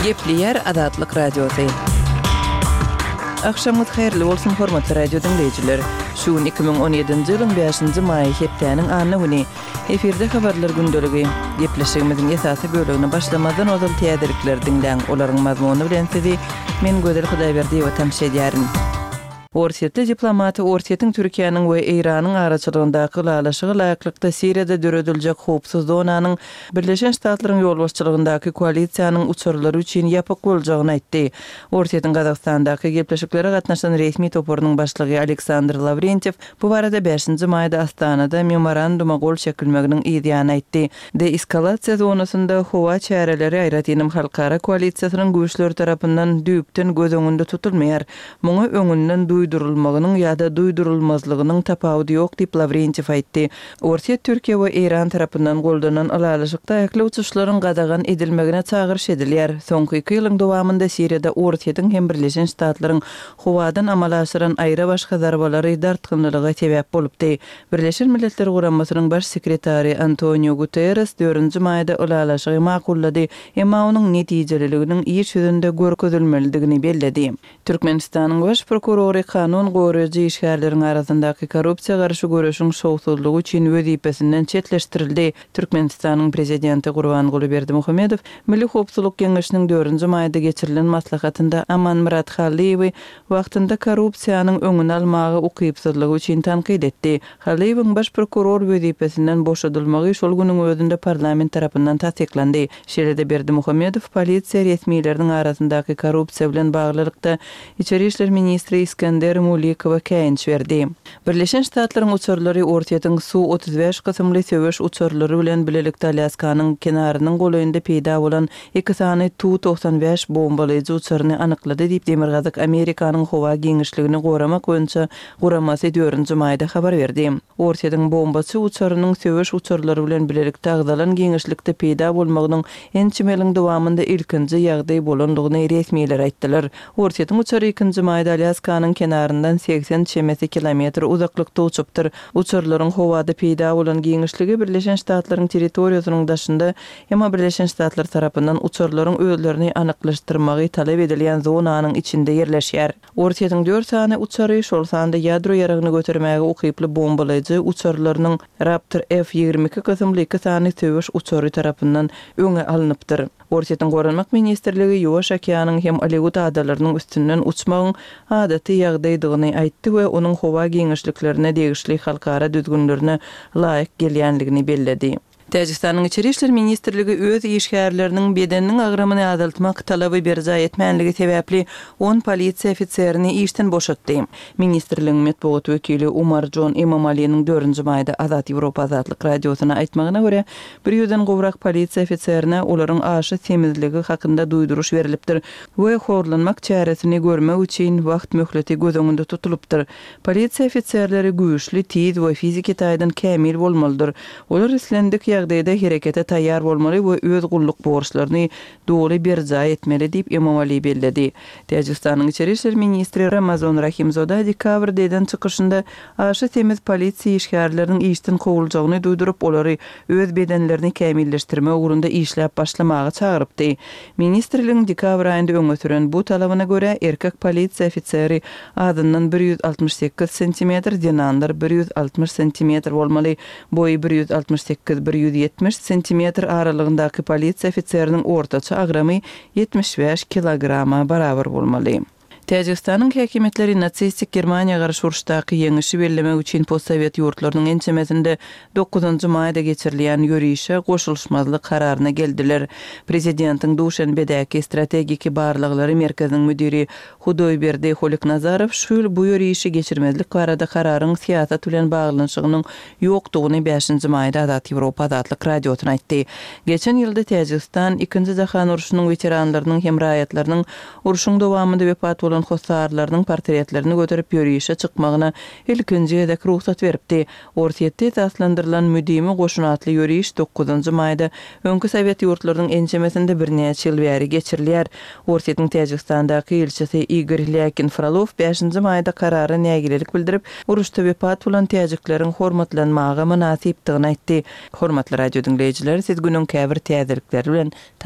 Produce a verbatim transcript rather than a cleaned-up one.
Gepleyer Adatlyk Radiosu. Akşamyz hayrly bolsun hormatly radio dinleyijiler. Şu iki bin on ýedinji ýylyň beşinji maý hepdeniň anyny güni. Eferde habarlar gündeligi. Gepleşigimiziň esasy bölegine başlamadan ozal täderlikler dinleň. Olaryň mazmuny bilen sizi men Gödel Hudaýberdi we tamşa edýärin. Orsiýetli diplomaty Orsiýetiň Türkiýanyň we Iranyň araçylygyndaky galaşygy laýyklykda Siriýada döredüljek howpsuz zonanyň Birleşen Ştatlaryň ýolbaşçylygyndaky koalisiýanyň uçurlary üçin ýapyk boljagyny aýtdy. Orsiýetiň Gazagstandaky gepleşiklere gatnaşan resmi topurynyň başlygy Aleksandr Lavrentiew bu barada beşinji maýda Astanada memoranduma gol çekilmeginiň ýa-da aýtdy. De-eskalasiýa zonasynda howa çäreleri aýratynym halkara koalisiýasynyň güýçleri tarapyndan düýpden göz öňünde tutulmaýar. Muňa öňünden duýdurulmagynyň ýa-da duýdurulmazlygynyň tapawdy ýok diýip Lavrentiew aýtdy. Orsiýet Türkiýe we Iran tarapyndan goldanan alalaşykda äkli uçuşlaryň gadagan edilmegine çagyryş edilýär. Soňky iki ýylyň dowamında Siriýada Orsiýetiň hem Birleşen Ştatlaryň howadan amal aşyran aýra başga zarbalary dartgynlygyga sebäp bolupdy. Birleşen Milletler Guramasynyň baş sekretary Antonio Guterres dördünji maýda alalaşygy makullady, emma onuň netijeliliginiň iş ýüzünde görkezilmelidigini belledi. Türkmenistanyň baş prokurory kanun goýrajy işgärleriň arasyndaky korrupsiýa garşy görüşüň şowsuzlygy üçin wezipesinden çetleştirildi. Türkmenistanyň prezidenti Gurbanguly Berdimuhammedow Milli Howpsuzlyk Geňeşiniň dördünji maýda geçirilen maslahatynda Aman Murat Haliýewi wagtynda korrupsiýanyň öňüni almagy ukypsızlygy üçin tanqid etdi. Haliýewiň baş prokuror wezipesinden boşadylmagy şol güniň özünde parlament tarapyndan tasdiklandi. Şeýle Berdimuhammedow polisiýa resmiýetleriniň arasyndaky korrupsiýa bilen baglylykda Içeri işler ministri İskender Mulikowa käýinç berdi. Birleşen Ştatlaryň uçurlary Orsiýetiň Su otuz beş gysymly söwüş uçurlary bilen bilelikde Alaskanyň kenarynyň goýunda peýda bolan iki sany Tu doksan beş bombalyjy uçuryny anyklady diýip Demirgazyk Amerikanyň howa geňişligini goramak boýunça Guramasy dördünji maýda habar berdi. Orsiýetiň bombasy uçurynyň söwüş uçurlary bilen bilelikde agdalan geňişlikde peýda bolmagynyň ençimeliň dowamında ilkinji ýagdaý bolandygyny resmiýetler aýtdylar. Orsiýetiň uçury ikinji maýda Alaskanyň kenaryndan seksen kilometr uzaklykda uçupdyr. Uçurlaryň howada peýda bolan geňişligi Birleşen Ştatlaryň territoriýasynyň daşynda, emma Birleşen Ştatlar tarapyndan uçurlaryň özlerini anyklaşdyrmagy talap edilýän zonanyň içinde ýerleşýär. Orsiýetiň dört sany uçury şol sanda ýadro ýaragyny götürmäge ukyply bombalyjy uçurlarynyň Raptor F ýigirme iki gysymly iki sany söwüş uçury tarapyndan öňe alınıpdyr. Orsiýetiň Gorunmak Ministrligi Ýuwaş okeanyň hem Aleut adalarynyň üstünden uçmagyň adaty ýagdaýdygyny aýtdy we onuň howa geňişliklerine degişli halkara düzgünlerine laýyk gelýänligini belledi. Täjikistanyň Içeri işler ministrligi öz işgärleriniň bedeniniň agrymyny azaltmak talaby berja etmänligi sebäpli on polisiýa ofitserini işden boşatdy. Ministrligiň medeniýet wekili Umar Jon Emomaliýanyň dördünji maýda Azat Ýewropa Azatlyk radiosyna aýtmagyna görä, bir ýüzden gowrak polisiýa ofitserine olaryň aşy semizligi hakynda duýduruş berilipdir we horlanmak çäresini görmek üçin wagt möhleti göz öňünde tutulupdyr. Polisiýa ofitserleri güýçli, tiz we fiziki taýdan kämil bolmalydyr. Olar islendik ýagdaýda herekete taýýar bolmaly we öz gulluk borçlaryny dogry berja etmeli diýip Emomali belledi. Täjikistanyň Içeri işler ministri Ramazan Rahimzoda dekabrda eden çykyşynda aşy temiz polisiýa işgärleriniň işden kowuljagyny duýdurup olary öz bedenlerini kämilleşdirme ugrunda işläp başlamagy çagyrypdy. Ministrligiň dekabr aýynda öňe süren bu talabyna görä erkek polisiýa ofiseri adyndan bir ýüz altymyş sekiz sentimetr, denandyr bir ýüz altymyş sentimetr bolmaly, boýy bir ýüz altymyş sekiz bir ýüz ýetmiş sentimetr aralygyndaky polisiýa ofitseriniň ortaça agramy ýetmiş beş kilograma barabar bolmaly. Täjikistanyň häkimetleri natsistik Germaniýa garşy uruşdaky ýeňişi bellemek üçin postsovet ýurtlarynyň ençemesinde dokuzunji maýda geçirilýän ýörüşe goşulşmazlyk kararyna geldiler. Prezidentiň Duşanbedäki strategiki barlyklary merkeziň müdiri Hudoýberdi Holiknazarow şu bu ýörüşi geçirmezlik barada kararyň siýasat bilen baglanyşygynyň ýokdugyny beşinji maýda Azat Ýewropa Azatlyk radiosyna aýtdy. Geçen ýylda Täjikistan ikinji jahan uruşunyň veteranlarynyň hem raýatlarynyň uruşuň dowamında wepat bolan hossarlarynyň portretlerini götürüp ýörüşe çykmagyna ilkinji edek ruhsat beripdi. Orsiýetde taslandyrylan müdimi goşun atly ýörüş dokuzunji maýda öňkü Sowet ýurtlarynyň ençemesinde bir näçe ýyl bäri geçirilýär. Orsiýetiň Täjikistandaky elçisi Igor Lyakin Frolov beşinji maýda karary nägilelik bildirip, uruşda wepat bolan täjikleriň hormatlanmagy münasipdigini aýtdy. Hormatly radio dinleýijiler, siz günüň käbir täzelikleri bilen